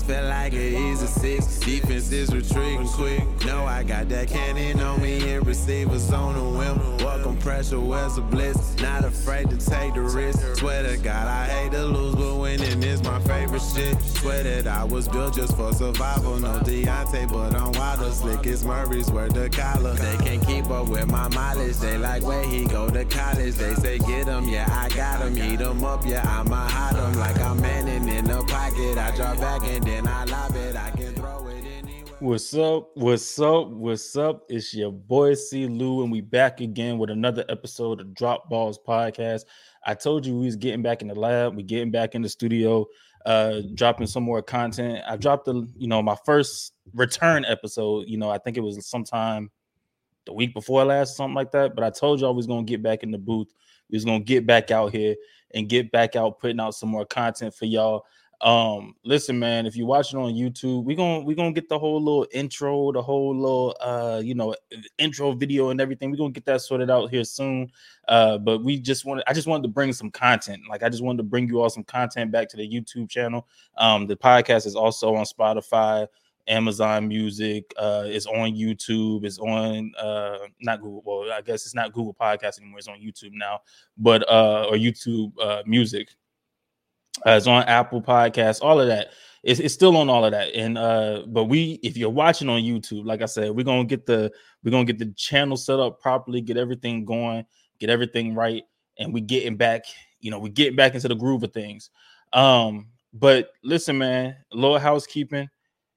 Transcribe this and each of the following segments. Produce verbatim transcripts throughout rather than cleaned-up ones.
feel like it is a six. Defense is retreating quick. No, I got that cannon on me and receivers on the whim. Welcome pressure, where's a bliss? Not afraid to take the risk. Swear to God, I hate to lose, but winning is my favorite shit. Swear that I was built just for survival. No Deontay, but I'm wilder. Slick as Murray's word to collar. They can't keep up with my mileage. They like where he go to college. They say get him, yeah, I got him. Heat him up, yeah, I'ma hide him. Like I'm manning in the pocket. I drop back and then I lob it. I can throw it anywhere. What's up? What's up? What's up? It's your boy C. Lou, and we back again with another episode of Drop Balls Podcast. I told you we was getting back in the lab. We getting back in the studio, uh, dropping some more content. I dropped the, you know, my first return episode. You know, I think it was sometime the week before last, something like that. But I told y'all we was gonna get back in the booth. We was gonna get back out here and get back out putting out some more content for y'all. Um, listen, man, if you're watching on YouTube, we're gonna we're gonna get the whole little intro, the whole little uh, you know, intro video and everything. We're gonna get that sorted out here soon. Uh, but we just wanted I just wanted to bring some content. Like I just wanted to bring you all some content back to the YouTube channel. Um, the podcast is also on Spotify, Amazon Music, uh, it's on YouTube, it's on uh not Google, well, I guess it's not Google Podcasts anymore, it's on YouTube now, but uh or YouTube uh music. Uh, it's on Apple Podcasts, all of that. It's, it's still on all of that. And uh, but we, if you're watching on YouTube, like I said, we're gonna get the we're gonna get the channel set up properly, get everything going, get everything right, and we getting back, you know, we getting back into the groove of things. Um, but listen, man, a little housekeeping.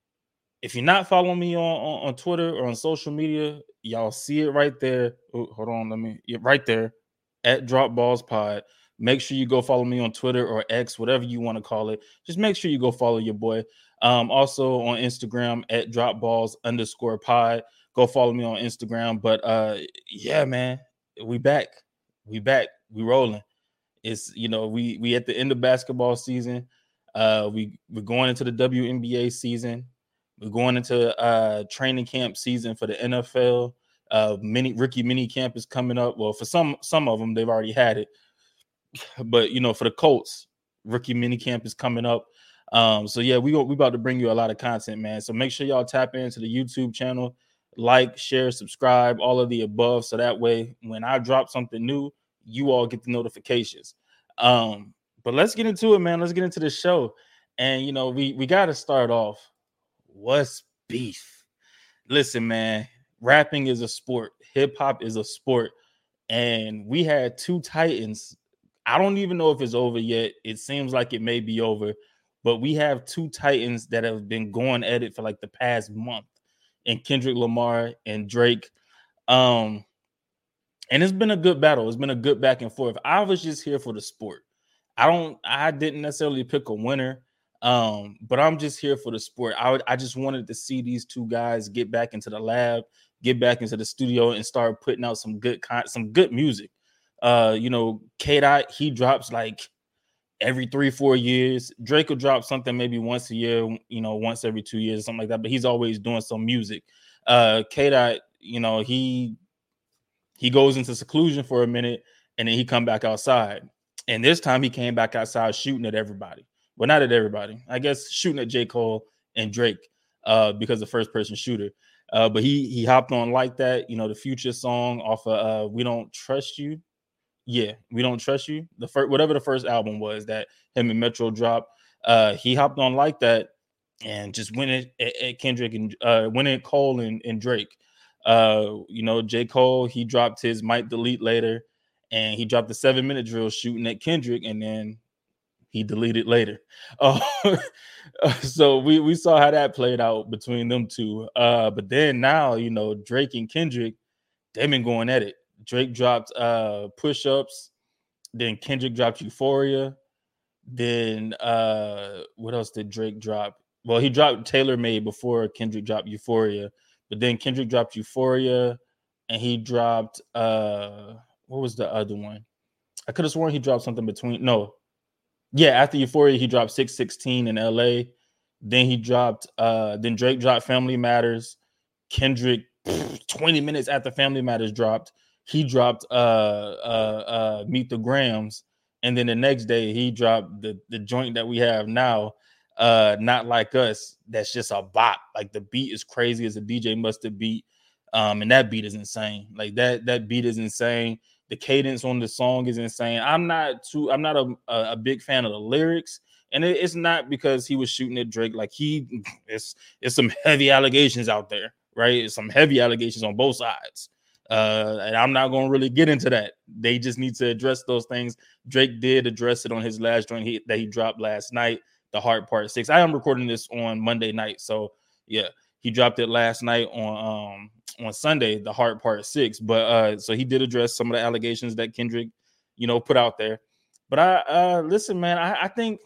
If you're not following me on, on, on Twitter or on social media, y'all see it right there. Oh, hold on, let me yeah, right there at Drop Balls Pod. Make sure you go follow me on Twitter or X, whatever you want to call it. Just make sure you go follow your boy. Um, also on Instagram at dropballs underscore pod. Go follow me on Instagram. But uh, yeah, man, we back. We back. We rolling. It's, you know, we we at the end of basketball season. Uh, we we're going into the W N B A season. We're going into uh training camp season for the N F L. Uh, mini rookie mini camp is coming up. Well, for some some of them, they've already had it. But, you know, for the Colts, rookie mini camp is coming up. Um, so, yeah, we, we about to bring you a lot of content, man. So make sure y'all tap into the YouTube channel, like, share, subscribe, all of the above. So that way, when I drop something new, you all get the notifications. Um, but let's get into it, man. Let's get into the show. And, you know, we, we got to start off. What's beef? Listen, man, rapping is a sport. Hip hop is a sport. And we had two Titans. I don't even know if it's over yet. It seems like it may be over, but we have two Titans that have been going at it for like the past month, and Kendrick Lamar and Drake. Um, and it's been a good battle. It's been a good back and forth. I was just here for the sport. I don't, I didn't necessarily pick a winner, um, but I'm just here for the sport. I would, I just wanted to see these two guys get back into the lab, get back into the studio, and start putting out some good, con- some good music. Uh, you know, K-Dot, he drops like every three, four years. Drake will drop something maybe once a year, you know, once every two years, something like that. But he's always doing some music. Uh, K-Dot, you know, he he goes into seclusion for a minute, and then he come back outside. And this time he came back outside shooting at everybody. Well, not at everybody. I guess shooting at J. Cole and Drake uh, because the first person shooter. Uh, but he he hopped on Like That, you know, the Future song off of uh, We Don't Trust You. Yeah, We Don't Trust You. The first, whatever the first album was that him and Metro dropped, uh, he hopped on Like That and just went at, at Kendrick and uh, went at Cole and, and Drake. Uh, you know, J. Cole, he dropped his Might Delete Later, and he dropped the seven minute drill shooting at Kendrick, and then he deleted later. Uh, so we we saw how that played out between them two. Uh, but then now, you know, Drake and Kendrick, they've been going at it. Drake dropped uh, Push-Ups, then Kendrick dropped Euphoria, then uh, what else did Drake drop? Well, he dropped Tailor Made before Kendrick dropped Euphoria, but then Kendrick dropped Euphoria, and he dropped uh, what was the other one? I could have sworn he dropped something between. No, yeah, after Euphoria, he dropped six sixteen in L A. Then he dropped. Uh, then Drake dropped Family Matters. Kendrick, pff, twenty minutes after Family Matters dropped, he dropped uh, uh, uh, Meet the Grams, and then the next day he dropped the, the joint that we have now. Uh, Not Like Us, that's just a bop. Like the beat is crazy as a D J Mustard beat. Um, and that beat is insane. Like that, that beat is insane. The cadence on the song is insane. I'm not too, I'm not a, a, a big fan of the lyrics. And it, it's not because he was shooting at Drake. Like he, it's, it's some heavy allegations out there, right? It's some heavy allegations on both sides. Uh, and I'm not going to really get into that. They just need to address those things. Drake did address it on his last joint he, that he dropped last night, The Heart Part Six. I am recording this on Monday night, so yeah, he dropped it last night on um on Sunday, The Heart Part Six. But uh, so he did address some of the allegations that Kendrick, you know, put out there. But I uh listen, man, I, I think,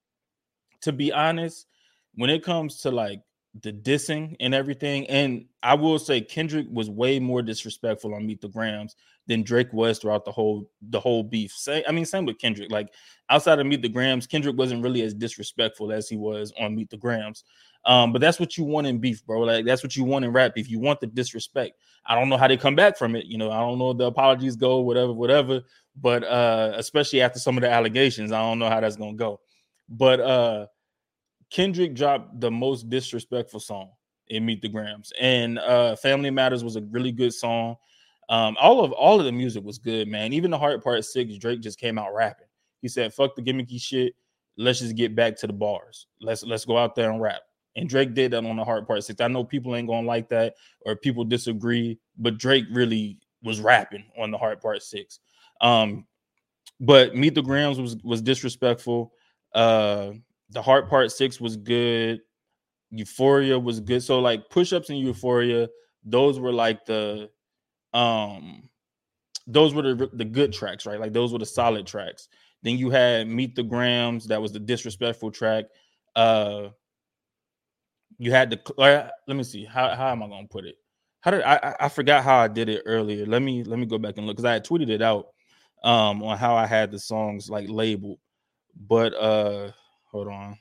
to be honest, when it comes to like the dissing and everything, and I will say Kendrick was way more disrespectful on Meet the Grams than Drake was throughout the whole the whole beef. Say, I mean, same with Kendrick. Like outside of Meet the Grams, Kendrick wasn't really as disrespectful as he was on Meet the Grams. Um, but that's what you want in beef, bro. Like that's what you want in rap. If you want the disrespect, I don't know how they come back from it. You know, I don't know if the apologies go, whatever, whatever. But uh, especially after some of the allegations, I don't know how that's gonna go. But uh, Kendrick dropped the most disrespectful song in Meet the Grams, and uh, Family Matters was a really good song. Um, all of all of the music was good, man. Even The Heart Part Six, Drake just came out rapping. He said, "Fuck the gimmicky shit. Let's just get back to the bars. Let's let's go out there and rap." And Drake did that on The Heart Part Six. I know people ain't gonna like that or people disagree, but Drake really was rapping on The Heart Part Six. Um, but Meet the Grams was was disrespectful. Uh, The Heart Part Six was good. Euphoria was good. So like Push-Ups and Euphoria, those were like the um those were the the good tracks, right? Like those were the solid tracks. Then you had Meet the Grams, that was the disrespectful track. Uh you had the uh, let me see how how am I gonna put it? How did I I forgot how I did it earlier. Let me let me go back and look because I had tweeted it out um on how I had the songs like labeled. But uh hold on.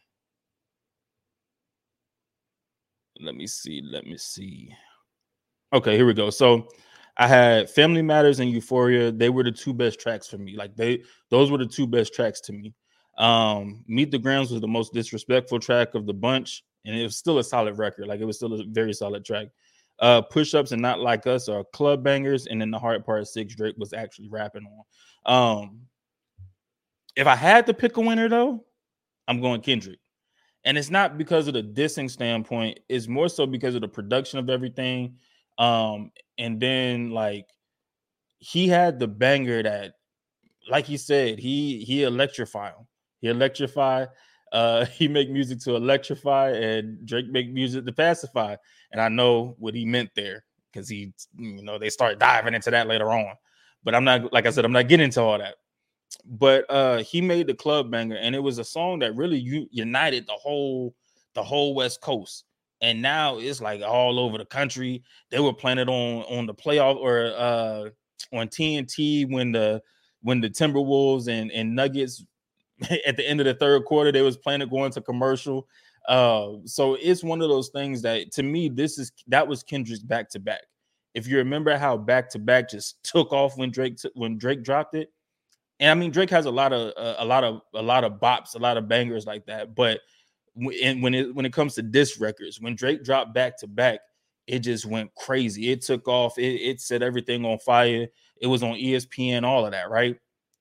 Let me see. Let me see. Okay, here we go. So I had Family Matters and Euphoria. They were the two best tracks for me. Like they, those were the two best tracks to me. Um, Meet the Grams was the most disrespectful track of the bunch, and it was still a solid record. Like it was still a very solid track. Uh, Push-Ups and Not Like Us are club bangers, and then The Heart Part Six, Drake was actually rapping on. Um, if I had to pick a winner, though, I'm going Kendrick. And it's not because of the dissing standpoint, it's more so because of the production of everything. Um, and then like he had the banger that, like he said, he he electrify him. He electrify. Uh, he make music to electrify, and Drake make music to pacify. And I know what he meant there because he, you know, they start diving into that later on. But I'm not, like I said, I'm not getting into all that. But uh he made the club banger, and it was a song that really u- united the whole the whole West Coast. And now it's like all over the country. They were playing it on on the playoff or uh on T N T when the when the Timberwolves and and Nuggets at the end of the third quarter, they was playing it going to commercial. Uh so it's one of those things that, to me, this is that was Kendrick's back to back. If you remember how back to back just took off when Drake t- when Drake dropped it. And I mean, Drake has a lot of uh, a lot of a lot of bops, a lot of bangers like that. But when when it when it comes to diss records, when Drake dropped back to back, it just went crazy. It took off. It, it set everything on fire. It was on E S P N, all of that, right?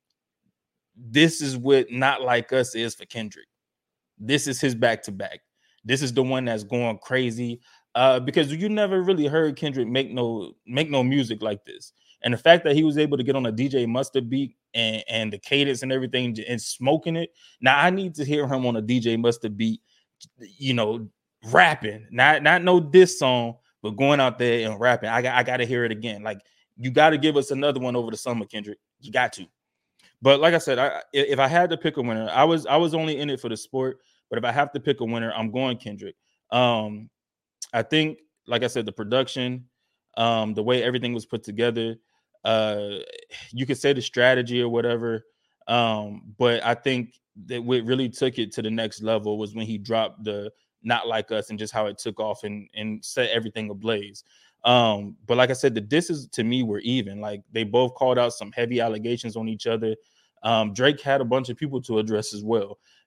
This is what Not Like Us is for Kendrick. This is his back to back. This is the one that's going crazy. Uh, because you never really heard Kendrick make no make no music like this. And the fact that he was able to get on a D J Mustard beat and, and the cadence and everything and smoking it. Now I need to hear him on a D J Mustard beat, you know, rapping. Not not no diss song, but going out there and rapping. I got I got to hear it again. Like you got to give us another one over the summer, Kendrick. You got to. But like I said, I, if I had to pick a winner, I was I was only in it for the sport. But if I have to pick a winner, I'm going Kendrick. Um, I think, like I said, the production, um, the way everything was put together, uh, you could say the strategy or whatever. Um, but I think that what really took it to the next level was when he dropped the Not Like Us and just how it took off and, and set everything ablaze. Um, but like I said, the disses to me were even. Like they both called out some heavy allegations on each other. Um, Drake had a bunch of people to address as well.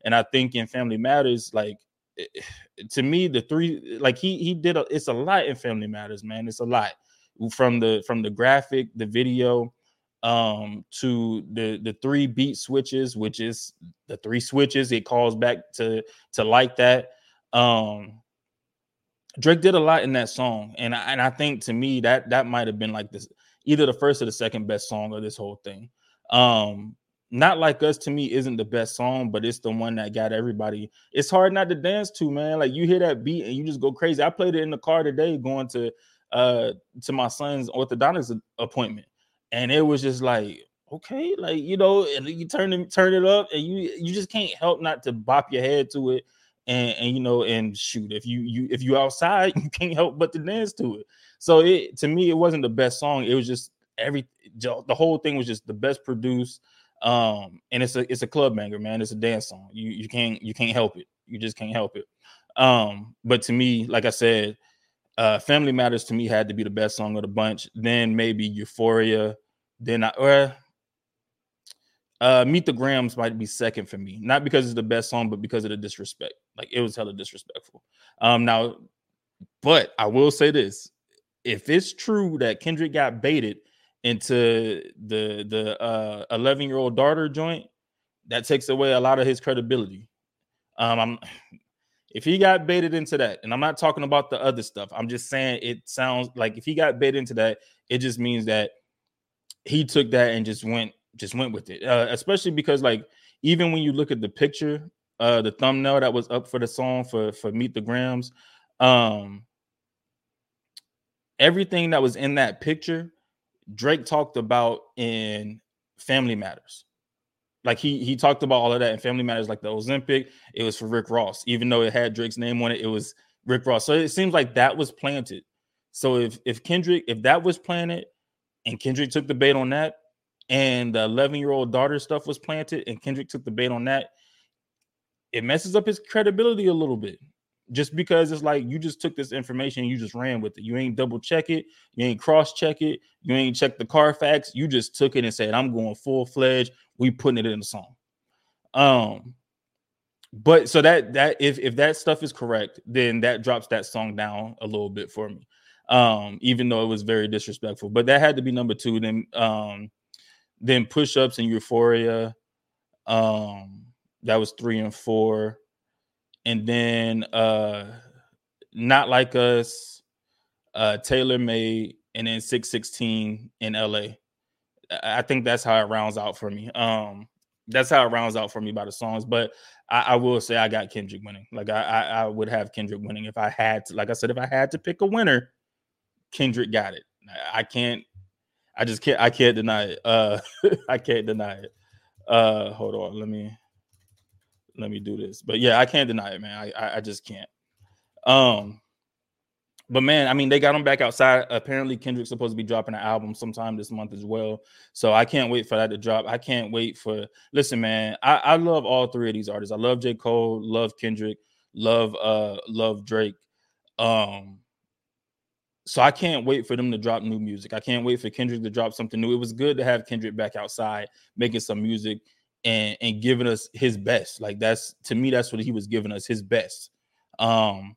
And I think in Family Matters, like to me, the three, like he he did a, it's a lot in Family Matters, man. It's a lot from the from the graphic, the video, um, to the the three beat switches, which is the three switches. It calls back to to like that. Um, Drake did a lot in that song, and I, and I think to me that that might have been like this either the first or the second best song of this whole thing. Um, Not Like Us to me isn't the best song, but it's the one that got everybody. It's hard not to dance to, man. Like you hear that beat and you just go crazy. I played it in the car today going to uh to my son's orthodontist appointment, and it was just like, okay, like you know, and you turn it turn it up, and you you just can't help not to bop your head to it. And, and you know, and shoot, if you you if you outside, you can't help but to dance to it. So it to me, it wasn't the best song. It was just every the whole thing was just the best produced. Um, and it's a it's a club banger, man. It's a dance song. You you can't you can't help it. You just can't help it. Um, but to me, like I said, uh, Family Matters to me had to be the best song of the bunch. Then maybe Euphoria. Then I or uh, Meet the Grams might be second for me, not because it's the best song, but because of the disrespect. Like it was hella disrespectful. Um, now, but I will say this: if it's true that Kendrick got baited into the the uh eleven year old daughter joint, that takes away a lot of his credibility. Um, I'm if he got baited into that, and I'm not talking about the other stuff. I'm just saying it sounds like if he got baited into that, it just means that he took that and just went just went with it. Uh, especially because like even when you look at the picture, uh, the thumbnail that was up for the song for for Meet the Grams, um, everything that was in that picture, Drake talked about in Family Matters. Like he he talked about all of that in Family Matters, like the Ozempic, it was for Rick Ross. Even though it had Drake's name on it, it was Rick Ross. So it seems like that was planted. So if if Kendrick, if that was planted and Kendrick took the bait on that, and the eleven year old daughter stuff was planted and Kendrick took the bait on that, it messes up his credibility a little bit. Just because it's like you just took this information, you just ran with it. You ain't double check it, you ain't cross check it, you ain't check the Carfax. You just took it and said, "I'm going full fledged. We putting it in the song." Um, but so that that if if that stuff is correct, then that drops that song down a little bit for me. Um, even though it was very disrespectful, but that had to be number two. Then um, then Push Ups and Euphoria. Um, that was three and four. And then uh Not Like Us, uh Taylor Made, and then six sixteen in L A. I think that's how it rounds out for me. Um that's how it rounds out for me by the songs. But I, I will say I got Kendrick winning. Like I, I I would have Kendrick winning if I had to. Like I said, if I had to pick a winner, Kendrick got it. I can't I just can't I can't deny it. Uh I can't deny it. Uh hold on, let me Let me do this. But yeah, I can't deny it, man. I, I I just can't. Um, but man, I mean, they got him back outside. Apparently, Kendrick's supposed to be dropping an album sometime this month as well. So I can't wait for that to drop. I can't wait for. Listen, man, I, I love all three of these artists. I love J. Cole, love Kendrick, love uh love Drake. Um, so I can't wait for them to drop new music. I can't wait for Kendrick to drop something new. It was good to have Kendrick back outside making some music. And, and giving us his best. Like that's to me, that's what he was giving us, his best. Um,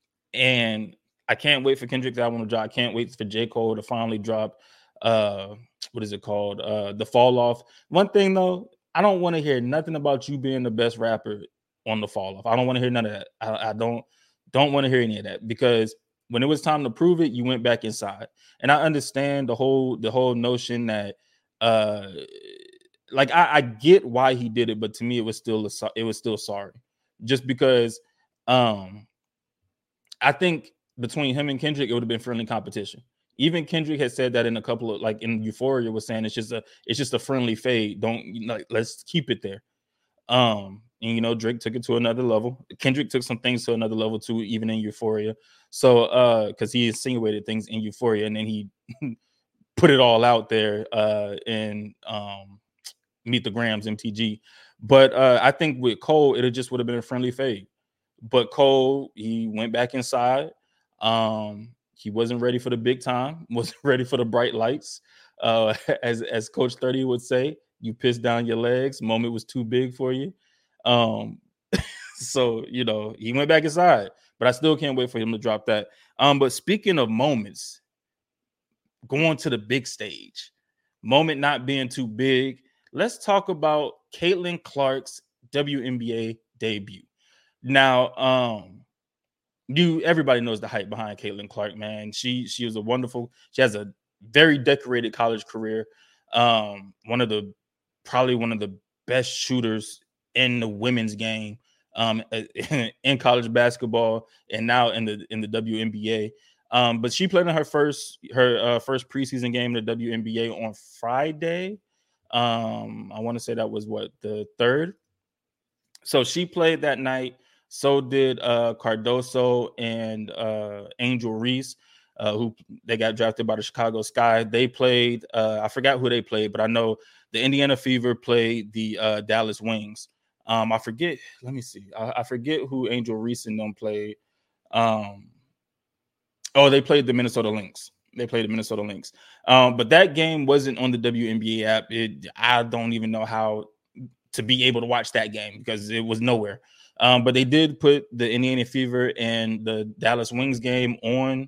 and I can't wait for Kendrick's album to drop. I can't wait for J. Cole to finally drop. Uh, what is it called? Uh, The Fall Off. One thing though, I don't want to hear nothing about you being the best rapper on The Fall Off. I don't want to hear none of that. I, I don't don't want to hear any of that because when it was time to prove it, you went back inside. And I understand the whole the whole notion that. Uh, Like I, I get why he did it, but to me it was still a, it was still sorry, just because um, I think between him and Kendrick it would have been friendly competition. Even Kendrick had said that in a couple of like in Euphoria was saying it's just a it's just a friendly fade. Don't like let's keep it there. Um, and you know Drake took it to another level. Kendrick took some things to another level too, even in Euphoria. So uh, because he insinuated things in Euphoria and then he put it all out there uh, in um. Meet the Grams, M T G. But uh, I think with Cole, it just would have been a friendly fade. But Cole, he went back inside. Um, he wasn't ready for the big time, wasn't ready for the bright lights. Uh, as, as Coach thirty would say, you pissed down your legs. Moment was too big for you. Um, So, you know, he went back inside, but I still can't wait for him to drop that. Um, but speaking of moments, going to the big stage, moment not being too big, let's talk about Caitlin Clark's W N B A debut. Now, um, you everybody knows the hype behind Caitlin Clark, man. She she was a wonderful, she has a very decorated college career. Um, one of the probably one of the best shooters in the women's game, um, in college basketball, and now in the in the W N B A. Um, but she played in her first her uh, first preseason game in the W N B A on Friday. Um, I want to say that was what, the third. So she played that night. So did uh, Cardoso and uh, Angel Reese, uh, who they got drafted by the Chicago Sky. They played. Uh, I forgot who they played, but I know the Indiana Fever played the uh, Dallas Wings. Um, I forget. Let me see. I, I forget who Angel Reese and them played. Um, oh, they played the Minnesota Lynx. They played the Minnesota Lynx. Um, but that game wasn't on the W N B A app. It, I don't even know how to be able to watch that game because it was nowhere. Um, but they did put the Indiana Fever and the Dallas Wings game on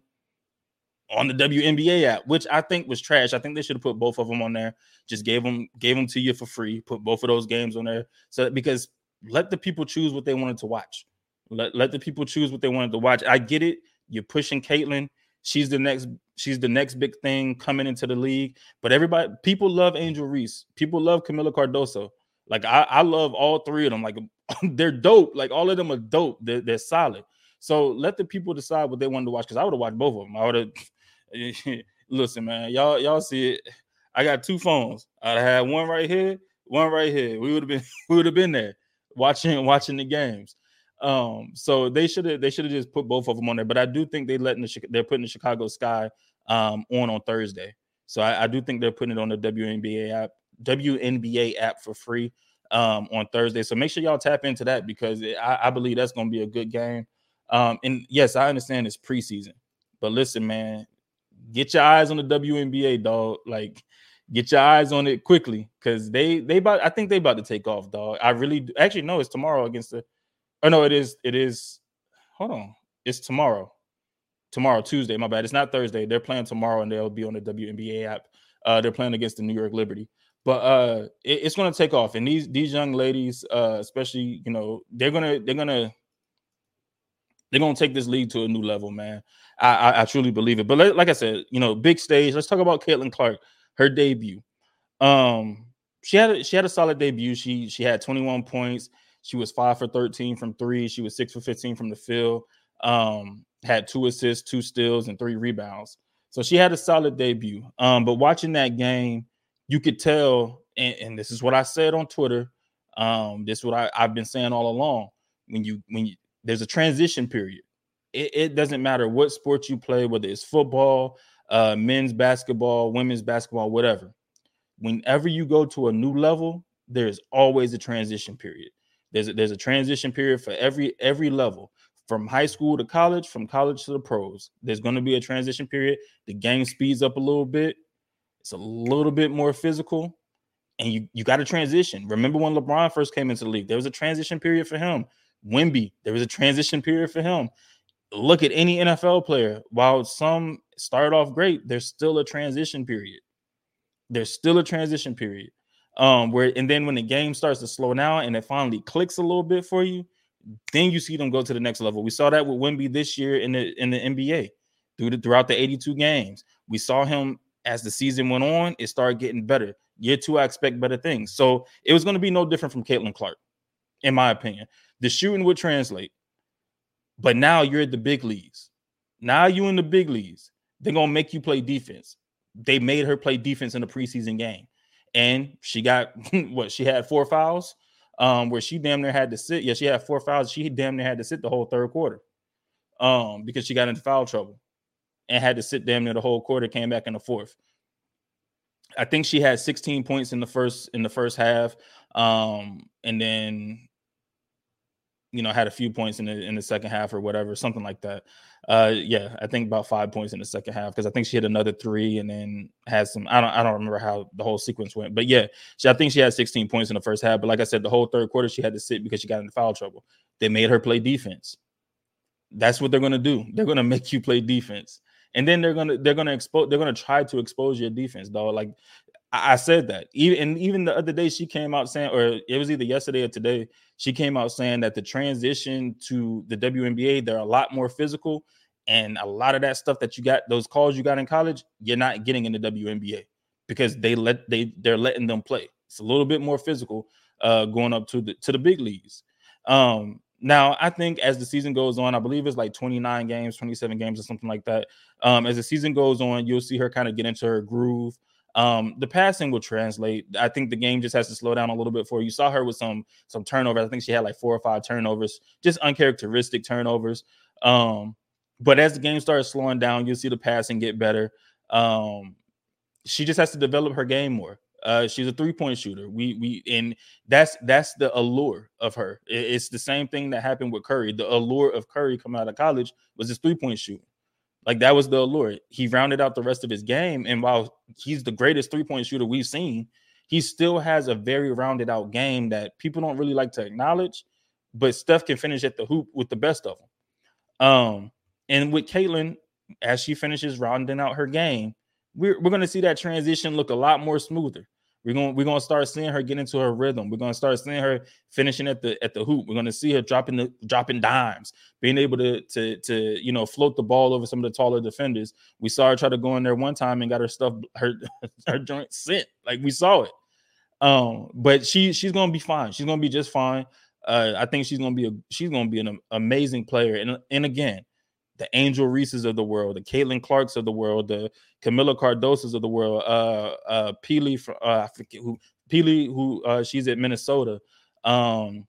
on the W N B A app, which I think was trash. I think they should have put both of them on there. Just gave them gave them to you for free. Put both of those games on there, so because let the people choose what they wanted to watch. Let let the people choose what they wanted to watch. I get it. You're pushing Caitlin. She's the next. She's the next big thing coming into the league. But everybody, people love Angel Reese. People love Camila Cardoso. Like I, I love all three of them. Like they're dope. Like all of them are dope. They're, they're solid. So let the people decide what they wanted to watch. Because I would have watched both of them. I would have. Listen, man, y'all, y'all see it. I got two phones. I had one right here, one right here. We would have been, we would have been there watching, watching the games. Um, so they should have, they should have just put both of them on there. But I do think they letting the, they're putting the Chicago Sky um on on Thursday. So I, I do think they're putting it on the W N B A app. W N B A app for free um, on Thursday. So make sure y'all tap into that because it, I, I believe that's going to be a good game. Um, and yes, I understand it's preseason, but listen, man, get your eyes on the W N B A, dog. Like, get your eyes on it quickly because they they about I think they about to take off, dog. I really do. Actually no, it's tomorrow against the. Oh no, it is it is. Hold on, it's tomorrow. Tomorrow, Tuesday. My bad. It's not Thursday. They're playing tomorrow, and they'll be on the W N B A app. Uh, they're playing against the New York Liberty. But uh, it, it's going to take off, and these these young ladies, uh, especially, you know, they're gonna they're gonna they're gonna take this league to a new level, man. I, I, I truly believe it. But like, like I said, you know, big stage. Let's talk about Caitlin Clark, her debut. Um, she had a, she had a solid debut. She she had twenty-one points. She was five for thirteen from three. She was six for fifteen from the field. Um, had two assists, two steals, and three rebounds. So she had a solid debut. Um, but watching that game, you could tell, and, and this is what I said on Twitter. Um, this is what I, I've been saying all along. When you when you there's a transition period. It, it doesn't matter what sport you play, whether it's football, uh, men's basketball, women's basketball, whatever. Whenever you go to a new level, there's always a transition period. There's a, there's a transition period for every every level. From high school to college, from college to the pros. There's going to be a transition period. The game speeds up a little bit. It's a little bit more physical. And you, you got to transition. Remember when LeBron first came into the league? There was a transition period for him. Wemby, there was a transition period for him. Look at any N F L player. While some started off great, there's still a transition period. There's still a transition period. Um, where and then when the game starts to slow down and it finally clicks a little bit for you, then you see them go to the next level. We saw that with Wemby this year in the in the N B A through the, throughout the eighty-two games. We saw him as the season went on, it started getting better. Year two, I expect better things. So it was going to be no different from Caitlin Clark, in my opinion. The shooting would translate. But now you're at the big leagues. Now you in the big leagues. They're going to make you play defense. They made her play defense in a preseason game. And she got, what, she had four fouls? Um, where she damn near had to sit. Yeah, she had four fouls. She damn near had to sit the whole third quarter um, because she got into foul trouble and had to sit damn near the whole quarter, came back in the fourth. I think she had sixteen points in the first in the first half. Um, and then, you know, had a few points in the in the second half or whatever, something like that. Uh, yeah, I think about five points in the second half because I think she hit another three and then had some. I don't I don't remember how the whole sequence went, but yeah, she, I think she had sixteen points in the first half. But like I said, the whole third quarter she had to sit because she got into foul trouble. They made her play defense. That's what they're going to do. They're going to make you play defense. And then they're going to they're going to expose they're going to try to expose your defense, dog. Like I, I said that. Even and even the other day she came out saying, or it was either yesterday or today, she came out saying that the transition to the W N B A, they're a lot more physical, and a lot of that stuff that you got, those calls you got in college, you're not getting in the W N B A because they let they they're letting them play. It's a little bit more physical uh, going up to the to the big leagues. Um, Now, I think as the season goes on, I believe it's like twenty-nine games, twenty-seven games or something like that. Um, as the season goes on, you'll see her kind of get into her groove. Um, the passing will translate. I think the game just has to slow down a little bit for her. You saw her with some some turnovers. I think she had like four or five turnovers, just uncharacteristic turnovers. Um, but as the game starts slowing down, you'll see the passing get better. Um, she just has to develop her game more. Uh, she's a three-point shooter. We we and that's that's the allure of her. It's the same thing that happened with Curry. The allure of Curry coming out of college was his three-point shooting. Like that was the allure. He rounded out the rest of his game, and while he's the greatest three-point shooter we've seen, he still has a very rounded out game that people don't really like to acknowledge. But Steph can finish at the hoop with the best of them. Um, and with Caitlin, as she finishes rounding out her game, we're we're gonna see that transition look a lot more smoother. We're gonna we're gonna start seeing her get into her rhythm. We're gonna start seeing her finishing at the at the hoop. We're gonna see her dropping the dropping dimes, being able to to to you know float the ball over some of the taller defenders. We saw her try to go in there one time and got her stuff her her joint sent. Like we saw it. Um, but she she's gonna be fine. She's gonna be just fine. Uh, I think she's gonna be a she's gonna be an amazing player. And and again, the Angel Reeses of the world, the Caitlin Clarks of the world, the Camilla Cardosas of the world, uh, uh, Peely, from, uh, I forget who, Peely, who uh, she's at Minnesota, um,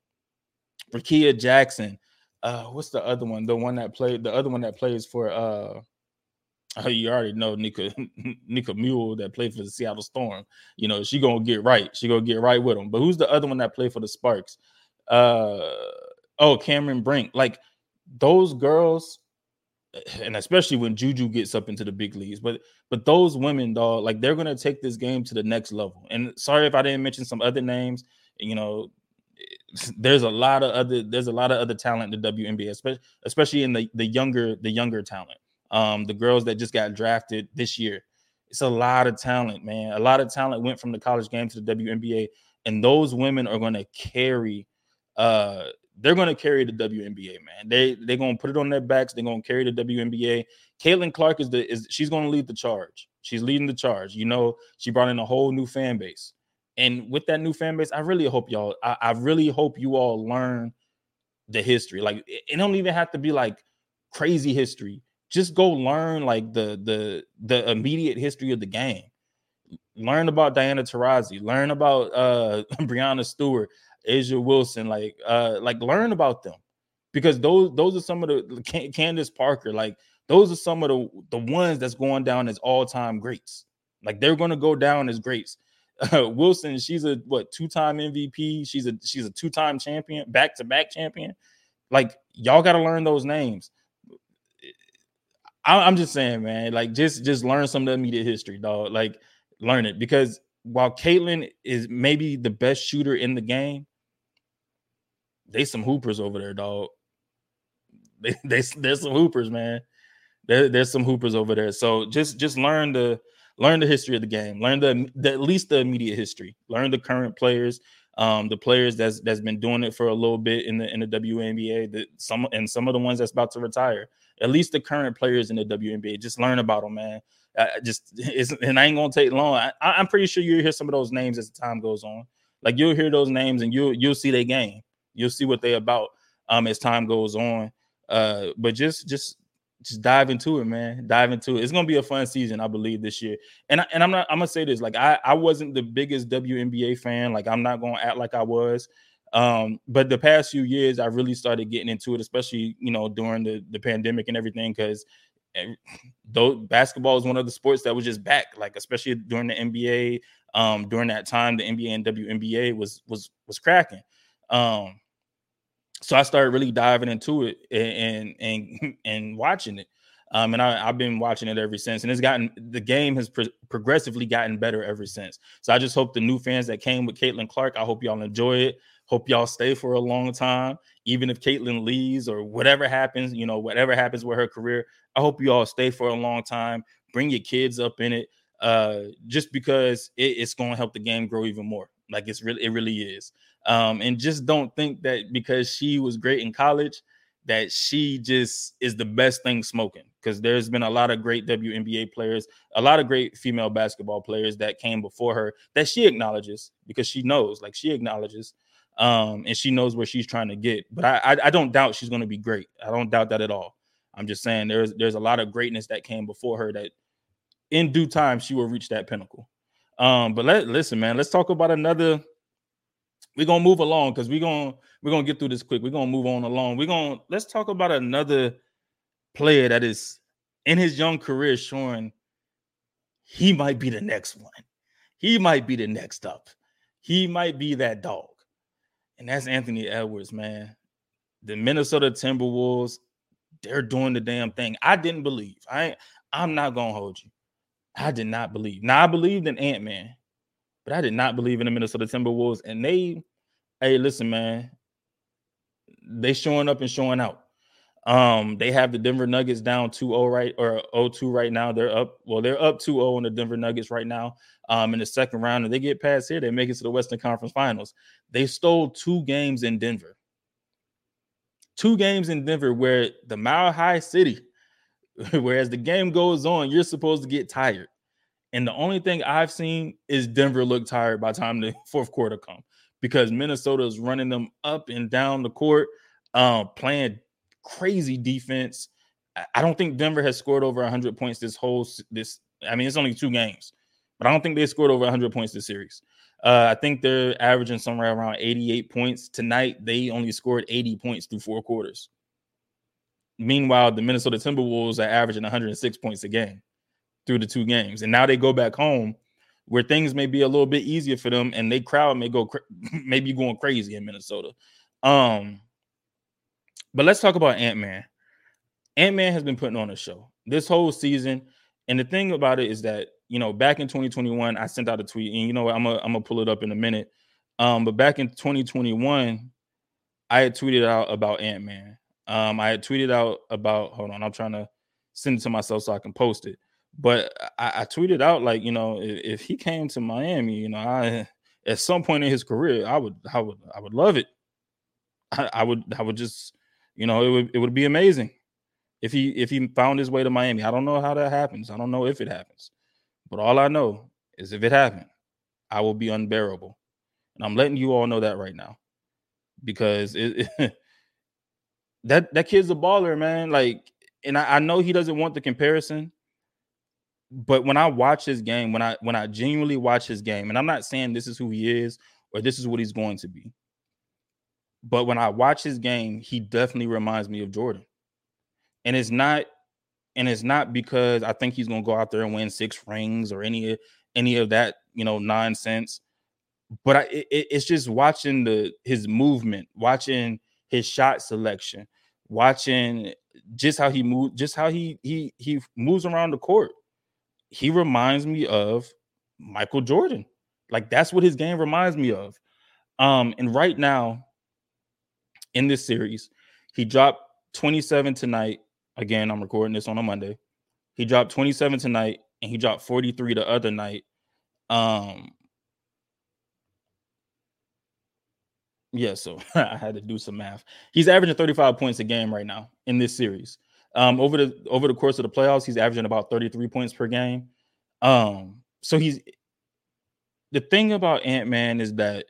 Rakia Jackson. Uh, what's the other one? The one that played, the other one that plays for, uh, oh, you already know Nika, Nika Mule that played for the Seattle Storm. You know, she gonna get right. She gonna get right with them. But who's the other one that played for the Sparks? Uh, oh, Cameron Brink. Like those girls. And especially when Juju gets up into the big leagues, but but those women, dog, like they're gonna take this game to the next level. And sorry if I didn't mention some other names. You know, there's a lot of other there's a lot of other talent in the W N B A, especially especially in the the younger the younger talent. Um, the girls that just got drafted this year. It's a lot of talent, man. A lot of talent went from the college game to the W N B A, and those women are gonna carry. Uh, They're going to carry the W N B A, man. They they're going to put it on their backs. They're going to carry the W N B A. Caitlin Clark is the is she's going to lead the charge. She's leading the charge. You know, she brought in a whole new fan base, and with that new fan base, I really hope y'all. I, I really hope you all learn the history. Like it don't even have to be like crazy history. Just go learn like the the the immediate history of the game. Learn about Diana Taurasi. Learn about uh, Breanna Stewart. Asia Wilson, like, uh, like learn about them because those those are some of the Candace Parker, like those are some of the the ones that's going down as all time greats. Like they're going to go down as greats. Uh, Wilson, she's a what two time M V P. She's a she's a two time champion, back to back champion. Like y'all got to learn those names. I, I'm just saying, man. Like just just learn some of the immediate history, dog. Like learn it because while Caitlin is maybe the best shooter in the game. They some hoopers over there, dog. They, they there's some hoopers, man. There, there's some hoopers over there. So just just learn the learn the history of the game. Learn the, the at least the immediate history. Learn the current players, um, the players that's that's been doing it for a little bit in the in the W N B A. That some and some of the ones that's about to retire. At least the current players in the W N B A. Just learn about them, man. I just it's, and I ain't gonna take long. I, I'm pretty sure you'll hear some of those names as the time goes on. Like you'll hear those names and you'll you'll see their game. You'll see what they're about um, as time goes on. Uh, but just, just, just dive into it, man. Dive into it. It's gonna be a fun season, I believe, this year. And I, and I'm not. I'm gonna say this. Like I, I wasn't the biggest W N B A fan. Like I'm not gonna act like I was. Um, but the past few years, I really started getting into it, especially you know during the the pandemic and everything, because though basketball is one of the sports that was just back. Like especially during the N B A. Um, during that time, the N B A and W N B A was was was cracking. Um, So I started really diving into it and and and watching it, um, and I, I've been watching it ever since. And it's gotten the game has pro- progressively gotten better ever since. So I just hope the new fans that came with Caitlin Clark, I hope y'all enjoy it. Hope y'all stay for a long time. Even if Caitlin leaves or whatever happens, you know, whatever happens with her career, I hope you all stay for a long time. Bring your kids up in it, uh, just because it, it's going to help the game grow even more. Like it's really, it really is. Um, and just don't think that because she was great in college, that she just is the best thing smoking, because there's been a lot of great W N B A players, a lot of great female basketball players that came before her that she acknowledges, because she knows, like she acknowledges, um, and she knows where she's trying to get. But I, I, I don't doubt she's going to be great. I don't doubt that at all. I'm just saying there's there's a lot of greatness that came before her that in due time she will reach that pinnacle. Um, but let listen, man, let's talk about another. We're gonna move along because we're gonna we're gonna get through this quick. We're gonna move on along. We're gonna let's talk about another player that is in his young career showing he might be the next one. He might be the next up. He might be that dog. And that's Anthony Edwards, man. The Minnesota Timberwolves, they're doing the damn thing. I didn't believe. I I'm not gonna hold you. I did not believe. Now I believed in Ant-Man, but I did not believe in the Minnesota Timberwolves. And they, hey, listen, man, they showing up and showing out. Um, they have the Denver Nuggets down two oh right or oh two right now. They're up. Well, they're up two oh on the Denver Nuggets right now. Um, in the second round, and they get past here, they make it to the Western Conference Finals. They stole two games in Denver. Two games in Denver, where the Mile High City, whereas the game goes on, you're supposed to get tired. And the only thing I've seen is Denver look tired by the time the fourth quarter comes, because Minnesota is running them up and down the court, um, playing crazy defense. I don't think Denver has scored over one hundred points this whole this. I mean, it's only two games, but I don't think they scored over one hundred points this series. Uh, I think they're averaging somewhere around eighty-eight points tonight. They only scored eighty points through four quarters. Meanwhile, the Minnesota Timberwolves are averaging one hundred six points a game through the two games. And now they go back home where things may be a little bit easier for them, and they crowd may go maybe going crazy in Minnesota. Um, but let's talk about Ant-Man. Ant-Man has been putting on a show this whole season. And the thing about it is that, you know, back in twenty twenty-one, I sent out a tweet, and you know what, I'm gonna I'm gonna pull it up in a minute. Um, but back in twenty twenty-one, I had tweeted out about Ant-Man. Um, I had tweeted out about, hold on, I'm trying to send it to myself so I can post it. But I, I tweeted out, like, you know, if, if he came to Miami, you know, I at some point in his career, I would, I would, I would love it. I, I would, I would just, you know, it would, it would be amazing if he, if he found his way to Miami. I don't know how that happens. I don't know if it happens, but all I know is if it happened, I will be unbearable, and I'm letting you all know that right now, because it, it that that kid's a baller, man. Like, and I, I know he doesn't want the comparison. But when I watch his game, when I when I genuinely watch his game, and I'm not saying this is who he is or this is what he's going to be, but when I watch his game, he definitely reminds me of Jordan. And it's not, and it's not because I think he's going to go out there and win six rings or any any of that, you know, nonsense. But I, it, it's just watching the his movement, watching his shot selection, watching just how he moves, just how he he he moves around the court. He reminds me of Michael Jordan. Like, that's what his game reminds me of. Um, and right now in this series, he dropped twenty-seven tonight. Again, I'm recording this on a Monday. He dropped twenty-seven tonight, and he dropped forty-three the other night. Um, yeah, so I had to do some math. He's averaging thirty-five points a game right now in this series. Um, over the over the course of the playoffs, he's averaging about thirty-three points per game. Um, so he's the thing about Ant-Man is that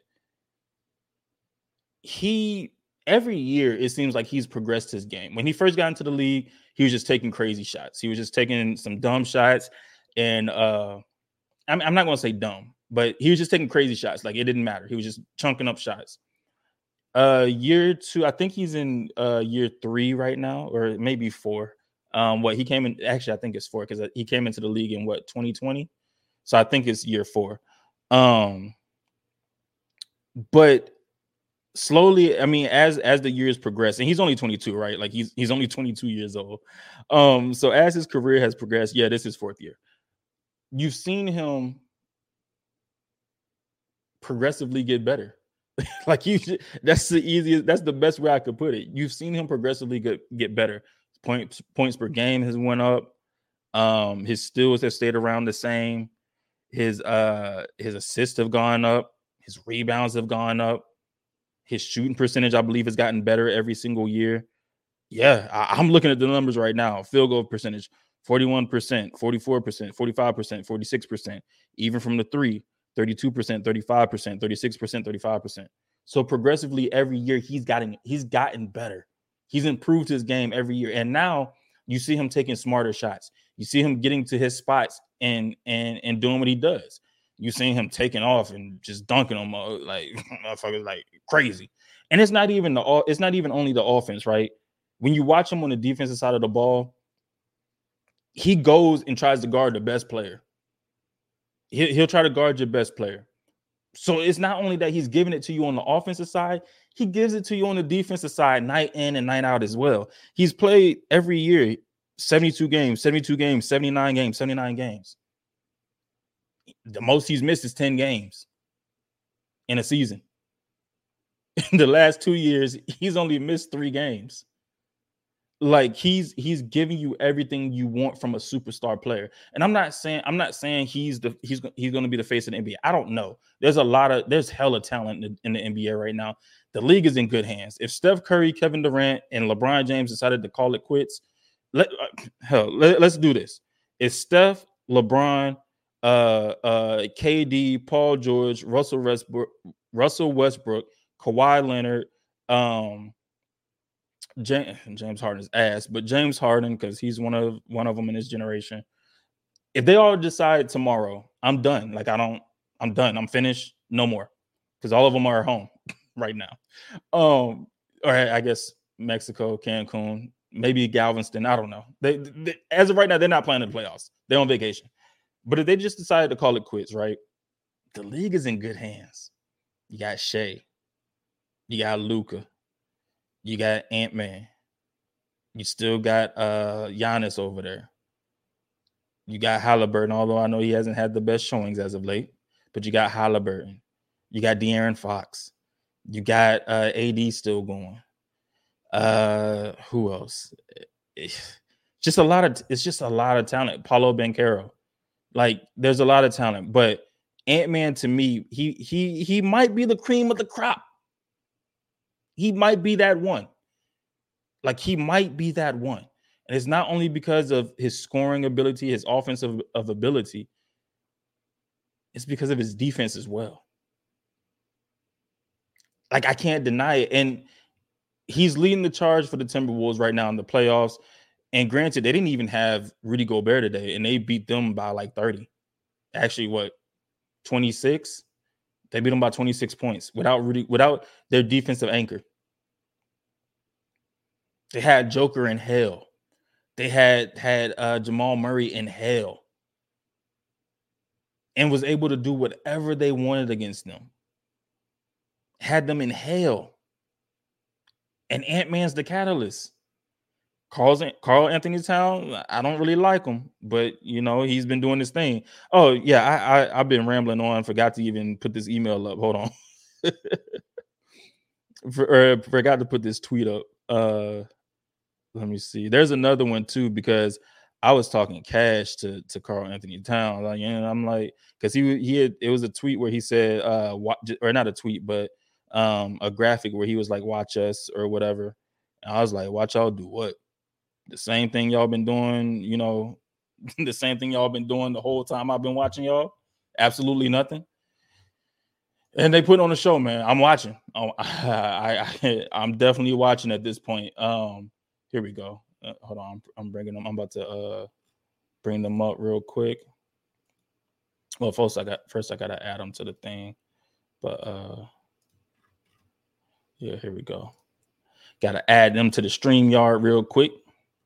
he every year it seems like he's progressed his game. When he first got into the league, he was just taking crazy shots. He was just taking some dumb shots, and uh, I'm, I'm not going to say dumb, but he was just taking crazy shots. Like, it didn't matter. He was just chunking up shots. Uh, year two, I think he's in uh year three right now, or maybe four. Um, what he came in, actually, I think it's four, because he came into the league in what, twenty twenty. So I think it's year four. Um, but slowly, I mean, as as the years progress, and he's only twenty-two, right? Like, he's he's only twenty-two years old. Um, so as his career has progressed, yeah, this is fourth year. You've seen him progressively get better. Like you, should, that's the easiest. That's the best way I could put it. You've seen him progressively get get better. Points points per game has went up. Um, his steals have stayed around the same. His uh his assists have gone up. His rebounds have gone up. His shooting percentage, I believe, has gotten better every single year. Yeah, I, I'm looking at the numbers right now. Field goal percentage, forty-one percent, forty-four percent, forty-five percent, forty-six percent. Even from the three, thirty-two percent, thirty-five percent, thirty-six percent, thirty-five percent. So progressively every year he's gotten he's gotten better. He's improved his game every year. And now you see him taking smarter shots. You see him getting to his spots and and and doing what he does. You see him taking off and just dunking them like motherfuckers like crazy. And it's not even the it's not even only the offense, right? When you watch him on the defensive side of the ball, he goes and tries to guard the best player. He'll, he'll try to guard your best player. So it's not only that he's giving it to you on the offensive side, he gives it to you on the defensive side night in and night out as well. He's played every year seventy-two games, seventy-two games, seventy-nine games, seventy-nine games. The most he's missed is ten games in a season. In the last two years, he's only missed three games. Like he's he's giving you everything you want from a superstar player. And I'm not saying I'm not saying he's the he's he's going to be the face of the N B A. I don't know. There's a lot of there's hella talent in the, in the N B A right now. The league is in good hands. If Steph Curry, Kevin Durant, and LeBron James decided to call it quits, let hell let, let's do this. If Steph, LeBron, uh, uh, K D, Paul George, Russell Westbrook, Russell Westbrook, Kawhi Leonard, um. James, James Harden's ass, but James Harden, because he's one of one of them in his generation. If they all decide tomorrow, I'm done. Like I don't, I'm done. I'm finished. No more, because all of them are at home right now. Um, or I guess Mexico, Cancun, maybe Galveston. I don't know. They, they as of right now, they're not playing in the playoffs. They're on vacation. But if they just decided to call it quits, right? The league is in good hands. You got Shea. You got Luka. You got Ant-Man. You still got uh, Giannis over there. You got Halliburton, although I know he hasn't had the best showings as of late. But you got Halliburton. You got De'Aaron Fox. You got uh, A D still going. Uh, who else? It's just a lot of. It's just a lot of talent. Paolo Banchero. Like there's a lot of talent, but Ant-Man to me, he he he might be the cream of the crop. He might be that one. Like he might be that one. And it's not only because of his scoring ability, his offensive of ability. It's because of his defense as well. Like I can't deny it. And he's leading the charge for the Timberwolves right now in the playoffs. And granted, they didn't even have Rudy Gobert today, and they beat them by like thirty. Actually, what, twenty-six? They beat them by twenty-six points without Rudy, without their defensive anchor. They had Joker in hell. They had had uh, Jamal Murray in hell, and was able to do whatever they wanted against them. Had them in hell. And Ant-Man's the catalyst. Carl's, Carl Anthony Towns, I don't really like him, but you know he's been doing his thing. Oh yeah, I, I I've been rambling on. Forgot to even put this email up. Hold on, For, or forgot to put this tweet up. Uh, let me see. There's another one too because I was talking cash to to Carl Anthony Towns. Like, and I'm like, because he he had, it was a tweet where he said, uh, watch, or not a tweet, but um, a graphic where he was like, "Watch us" or whatever. And I was like, "Watch y'all do what?" The same thing y'all been doing, you know, the same thing y'all been doing the whole time I've been watching y'all. Absolutely nothing. And they put on the show, man. I'm watching. Oh, I, I, I'm definitely watching at this point. Um, here we go. Uh, hold on. I'm, I'm bringing them. I'm about to uh, bring them up real quick. Well, first I got first I got to add them to the thing. But uh, yeah, here we go. Got to add them to the StreamYard real quick.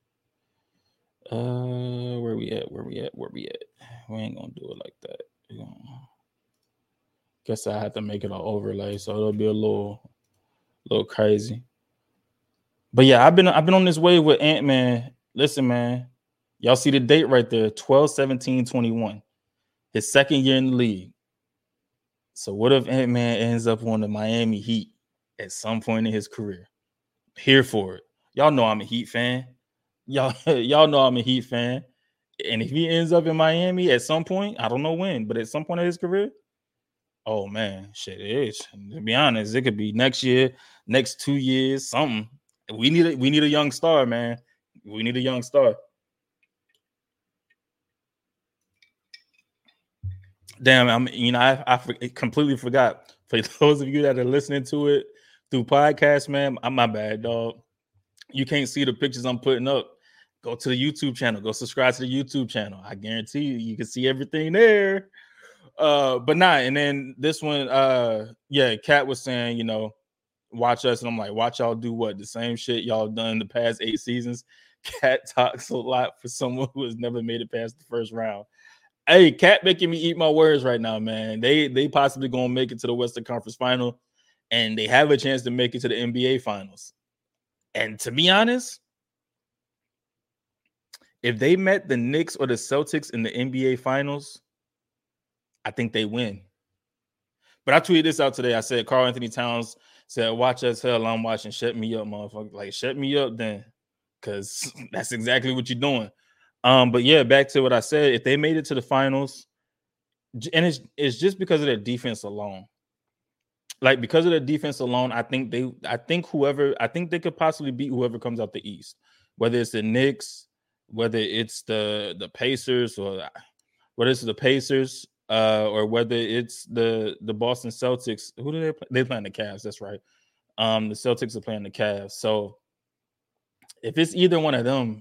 Uh, where we at? Where we at? Where we at? We ain't gonna do it like that. You know, guess I have to make it an overlay, so it'll be a little, little crazy. But yeah, I've been I've been on this wave with Ant-Man. Listen, man, y'all see the date right there: twelve seventeen twenty-one. His second year in the league. So what if Ant-Man ends up on the Miami Heat at some point in his career? Here for it. Y'all know I'm a Heat fan. Y'all, y'all know I'm a Heat fan. And if he ends up in Miami at some point, I don't know when, but at some point in his career, oh man, shit, it is. To be honest, it could be next year, next two years, something. We need a, we need a young star, man. We need a young star. Damn, I'm you know I I completely forgot. For those of you that are listening to it through podcast, man, I'm my bad, dog. You can't see the pictures I'm putting up. Go to the YouTube channel. Go subscribe to the YouTube channel. I guarantee you, you can see everything there. Uh, but not. And then this one, uh, yeah, Kat was saying, you know, watch us, and I'm like, watch y'all do what? The same shit y'all done the past eight seasons. Kat talks a lot for someone who has never made it past the first round. Hey, Kat making me eat my words right now, man. They they possibly gonna make it to the Western Conference Final, and they have a chance to make it to the N B A Finals. And to be honest, if they met the Knicks or the Celtics in the N B A Finals, I think they win. But I tweeted this out today. I said, Karl-Anthony Towns said, watch us hell, I'm watching. Shut me up, motherfucker. Like, shut me up then. Because that's exactly what you're doing. Um, but yeah, back to what I said. If they made it to the finals, and it's it's just because of their defense alone. Like, because of their defense alone, I think they I think whoever I think they could possibly beat whoever comes out the East. Whether it's the Knicks, whether it's the the Pacers, or whether it's the Pacers, uh, or whether it's the the Boston Celtics. Who do they play? They playing the Cavs, that's right. Um, the Celtics are playing the Cavs. So if it's either one of them,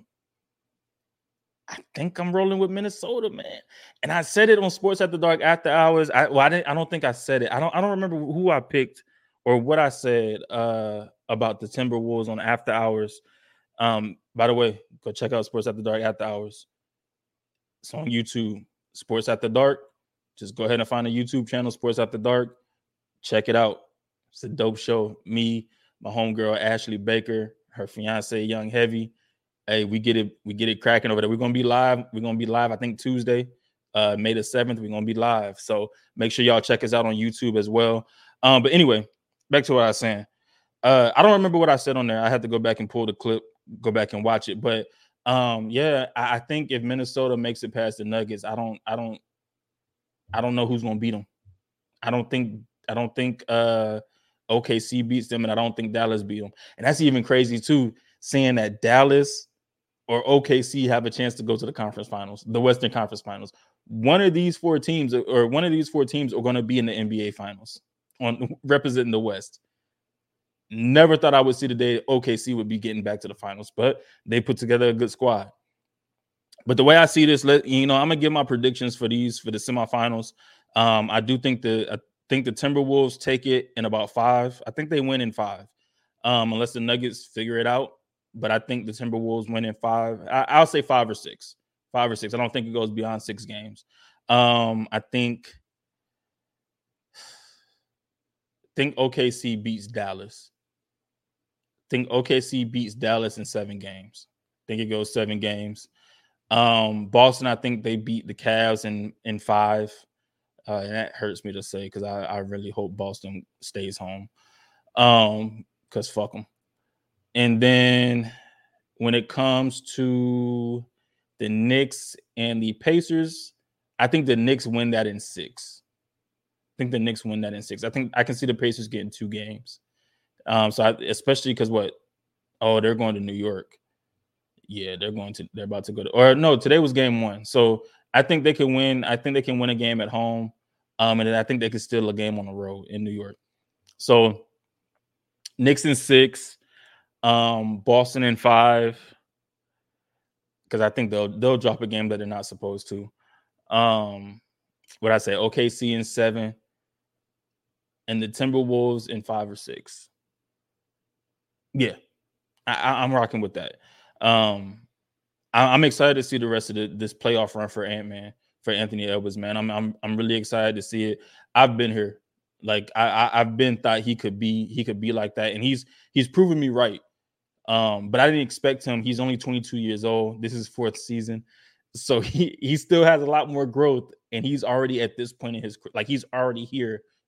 I think I'm rolling with Minnesota, man. And I said it on Sports After Dark After Hours. I well, I didn't. I don't think I said it. I don't. I don't remember who I picked or what I said uh, about the Timberwolves on After Hours. Um, by the way, go check out Sports After Dark After Hours. It's on YouTube. Sports After Dark. Just go ahead and find a YouTube channel, Sports After Dark. Check it out. It's a dope show. Me, my homegirl Ashley Baker, her fiance Young Heavy. Hey, we get it, we get it cracking over there. We're gonna be live. We're gonna be live, I think Tuesday, uh, May the seventh. We're gonna be live. So make sure y'all check us out on YouTube as well. Um, but anyway, back to what I was saying. Uh, I don't remember what I said on there. I had to go back and pull the clip, go back and watch it. But um, yeah, I, I think if Minnesota makes it past the Nuggets, I don't, I don't, I don't know who's gonna beat them. I don't think, I don't think uh, O K C beats them, and I don't think Dallas beat them. And that's even crazy too, seeing that Dallas or O K C have a chance to go to the conference finals, the Western Conference Finals. One of these four teams, or one of these four teams, are going to be in the N B A Finals, on representing the West. Never thought I would see the day O K C would be getting back to the finals, but they put together a good squad. But the way I see this, let you know, I'm gonna give my predictions for these for the semifinals. Um, I do think the I think the Timberwolves take it in about five. I think they win in five, um, unless the Nuggets figure it out. But I think the Timberwolves win in five. I, I'll say five or six. Five or six. I don't think it goes beyond six games. Um, I think, think O K C beats Dallas. I think O K C beats Dallas in seven games. I think it goes seven games. Um, Boston, I think they beat the Cavs in, in five. Uh, and that hurts me to say because I, I really hope Boston stays home. Um, because fuck them. And then when it comes to the Knicks and the Pacers, I think the Knicks win that in six. I think the Knicks win that in six. I think I can see the Pacers getting two games. Um, so I, especially because what? Oh, they're going to New York. Yeah, they're going to. They're about to go to. Or no, today was game one. So I think they can win. I think they can win a game at home, um, and then I think they can steal a game on the road in New York. So Knicks in six. Um, Boston in five, because I think they'll they'll drop a game that they're not supposed to. Um, what I say, O K C in seven, and the Timberwolves in five or six. Yeah, I, I'm rocking with that. Um, I, I'm excited to see the rest of the, this playoff run for Ant-Man, for Anthony Edwards, man. I'm I'm I'm really excited to see it. I've been here, like I, I I've been thought he could be he could be like that, and he's he's proven me right. Um, but I didn't expect him. He's only twenty-two years old. This is fourth season. So he, he still has a lot more growth, and he's already at this point in his, like he's already here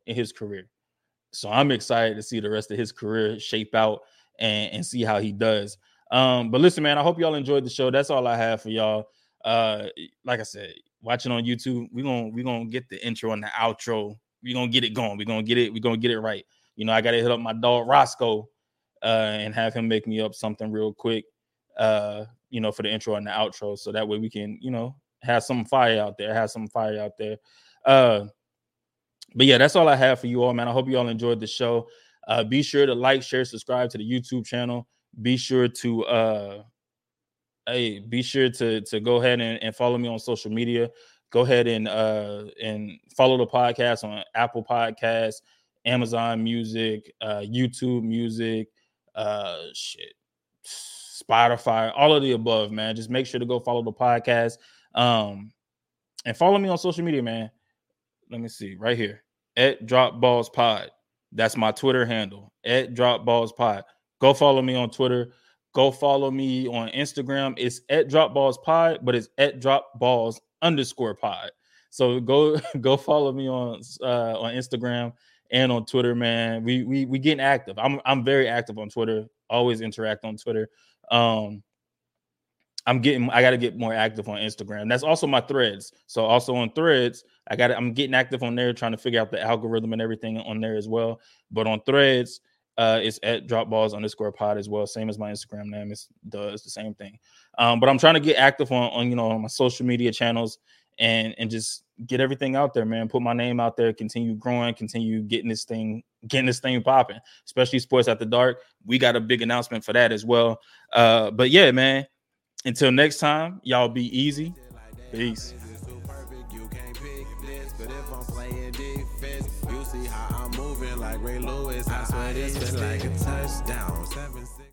in his career. So I'm excited to see the rest of his career shape out and, and see how he does. Um, but listen, man, I hope y'all enjoyed the show. That's all I have for y'all. Uh, like I said, watching on YouTube, we're gonna we're gonna get the intro and the outro. We're gonna get it going. We're gonna get it, we're gonna get it right. You know, I gotta hit up my dog Roscoe uh and have him make me up something real quick, uh, you know, for the intro and the outro. So that way we can, you know, have some fire out there, have some fire out there. Uh But yeah, that's all I have for you all, man. I hope you all enjoyed the show. Uh, be sure to like, share, subscribe to the YouTube channel. Be sure to uh, hey, be sure to to go ahead and, and follow me on social media. Go ahead and uh, and follow the podcast on Apple Podcasts, Amazon Music, uh, YouTube Music, uh, shit, Spotify, all of the above, man. Just make sure to go follow the podcast, um, and follow me on social media, man. Let me see right here at Drop Balls Pod. That's my Twitter handle at Drop Balls Pod. Go follow me on Twitter. Go follow me on Instagram. It's at Drop Balls Pod, but it's at Drop Balls underscore Pod. So go go follow me on uh, on Instagram and on Twitter, man. We we we getting active. I'm I'm very active on Twitter. Always interact on Twitter. Um, I'm getting, I got to get more active on Instagram. That's also my Threads. So also on Threads, I got, I'm getting active on there, trying to figure out the algorithm and everything on there as well. But on Threads, uh, it's at dropballs underscore pod as well. Same as my Instagram name. It's the, it's the same thing. Um, but I'm trying to get active on, on, you know, on my social media channels and, and just get everything out there, man. Put my name out there, continue growing, continue getting this thing, getting this thing popping, especially Sports After Dark. We got a big announcement for that as well. Uh, but yeah, man. Until next time, y'all be easy. Peace. But if I'm playing defense, you see how I'm moving like Ray Lewis. I swear this feels like a touchdown. Seven